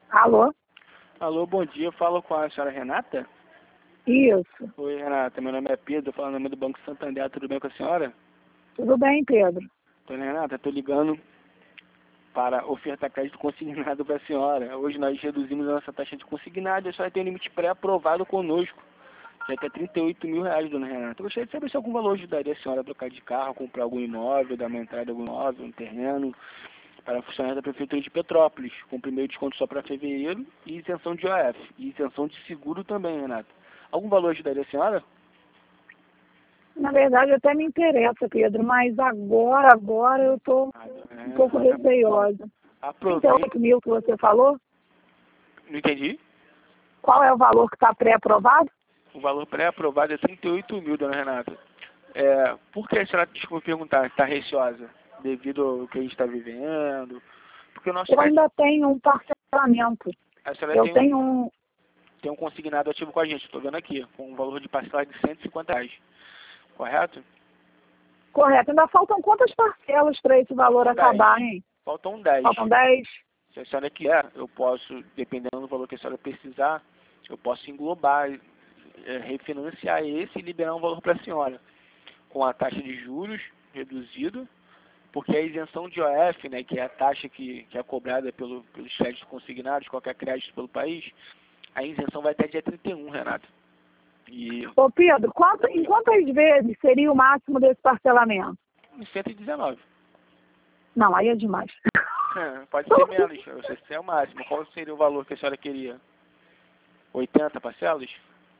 Alô? Alô, bom dia. Eu falo com a senhora Renata? Isso. Oi, Renata. Meu nome é Pedro. Eu falo em nome do Banco Santander. Tudo bem com a senhora? Tudo bem, Pedro? Dona Renata, estou ligando para ofertar crédito consignado para a senhora. Hoje nós reduzimos a nossa taxa de consignado. A senhora tem um limite pré-aprovado conosco. Já que é R$ 38.000, dona Renata. Eu gostaria de saber se algum valor ajudaria a senhora a trocar de carro, comprar algum imóvel, dar uma entrada em algum imóvel, um terreno, para funcionários da Prefeitura de Petrópolis, com primeiro desconto só para fevereiro e isenção de IOF. E isenção de seguro também, Renata. Algum valor ajudaria a senhora? Na verdade, até me interessa, Pedro, mas agora eu estou um pouco receiosa. Aproveite. 38 mil que você falou? Não entendi? Qual é o valor que está pré-aprovado? O valor pré-aprovado é 38.000, dona Renata. Por que a senhora, desculpa perguntar, está receosa? Devido ao que a gente está vivendo? Porque o nosso Eu ainda tenho um parcelamento. a senhora Eu tenho tem um consignado ativo com a gente, estou vendo aqui, com um valor de parcela de R$ 150. Correto? Correto. Ainda faltam quantas parcelas para esse valor acabar, hein? Faltam 10. Faltam 10? Se a senhora quiser, eu posso, dependendo do valor que a senhora precisar, eu posso englobar, refinanciar esse e liberar um valor para a senhora, com a taxa de juros reduzida, porque a isenção de IOF, né, que é a taxa que é cobrada pelos créditos consignados, qualquer crédito pelo país, a isenção vai até dia 31, Renato. Ô Pedro, em quantas vezes seria o máximo desse parcelamento? Em 119. Não, aí é demais. Pode ser menos, esse é o máximo. Qual seria o valor que a senhora queria? 80 parcelas?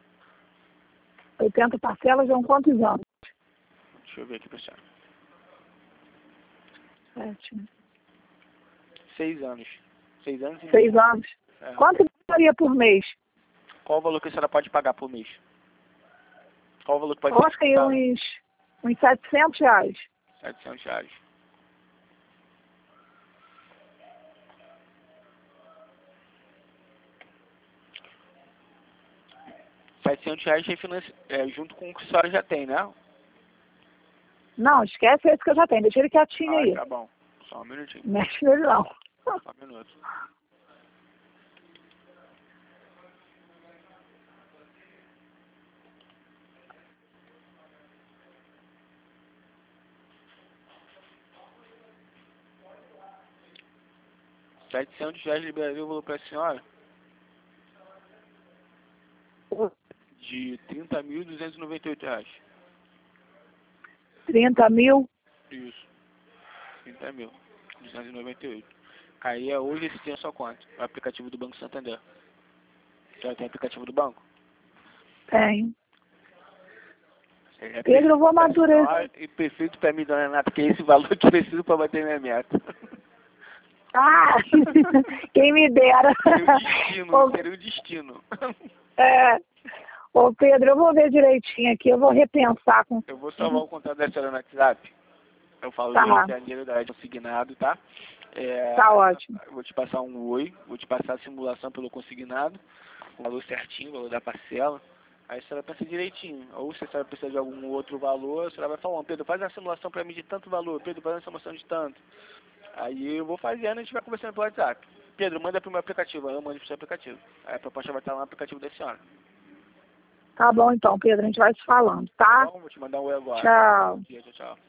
80 parcelas são quantos anos? Deixa eu ver aqui para a senhora. 7, né? 6 anos. 6 anos e 6 anos. É. Quanto daria por mês? Qual o valor que a senhora pode pagar por mês? Qual o valor que pode Eu acho que pagar? uns R$700. R$ 700. R$ 700 junto com o que a senhora já tem, né? Não, esquece esse que eu já tenho. Deixa ele quietinho aí. Tá bom. Só um minutinho. Mexe nele não. Só um minuto. R$ 700 liberaria o valor para a senhora de R$ 30.298. 30 mil? Isso. 30.298. Cairia hoje esse dia na sua conta. O aplicativo do Banco Santander. Já tem aplicativo do banco? Tem. É Pedro, eu vou amadurecer. E perfeito para mim, dona Renata, porque é esse valor que eu preciso para bater minha meta. Ah, quem me dera. Seria o destino. Ô Pedro, eu vou ver direitinho aqui, eu vou repensar com... Eu vou salvar o contato da senhora no WhatsApp. Eu falo Tá. do Rio de Janeiro, da área consignado, tá? Tá ótimo. Vou te passar um oi, vou te passar a simulação pelo consignado, o valor certinho, o valor da parcela. Aí a senhora pensa direitinho. Ou se a senhora precisa de algum outro valor, a senhora vai falar, Pedro, faz uma simulação para mim de tanto valor, Pedro, faz uma simulação de tanto. Aí eu vou fazendo e a gente vai conversando pelo WhatsApp. Pedro, manda pro meu aplicativo, aí eu mando pro seu aplicativo. Aí a proposta vai estar lá no aplicativo da senhora. Tá bom então, Pedro, a gente vai se falando, tá? Então, vou te mandar um oi agora. Tchau. Bom dia, tchau.